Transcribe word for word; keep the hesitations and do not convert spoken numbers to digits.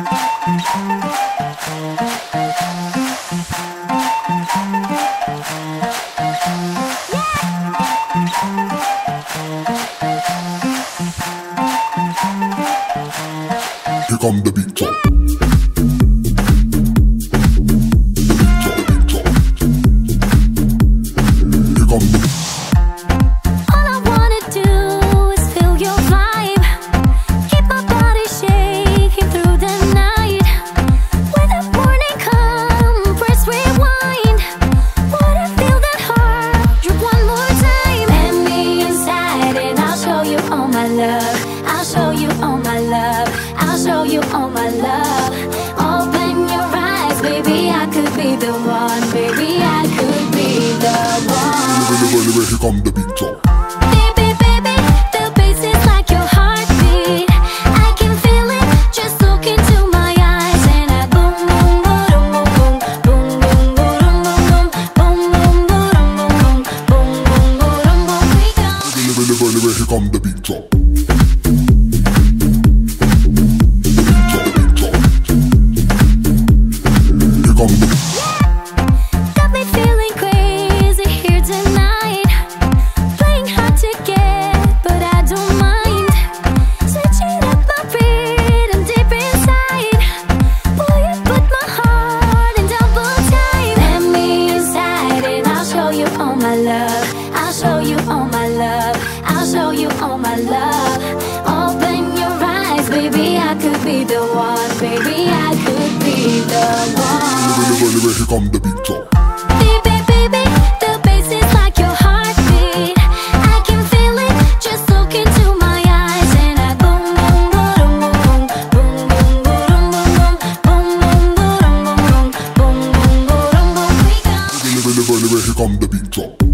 Here come the beat drop. Here come the beat drop. Baby, baby, the bass is like your heartbeat. I can feel it, just look into my eyes, and I boom, boom, boom, boom, boom, boom, boom, boom, boom, boom, boom, boom, boom, boom, boom, boom, boom. We go. Really, really, really, here come the beat drop. Here come the beat drop. Baby, baby, the bass is like your heartbeat. I can feel it, just look into my eyes, and I boom, boom, boom, boom, boom, boom, boom, boom, boom, boom, boom, boom, boom, boom, boom, boom, boom. We go. Really, really, really, here come the beat drop.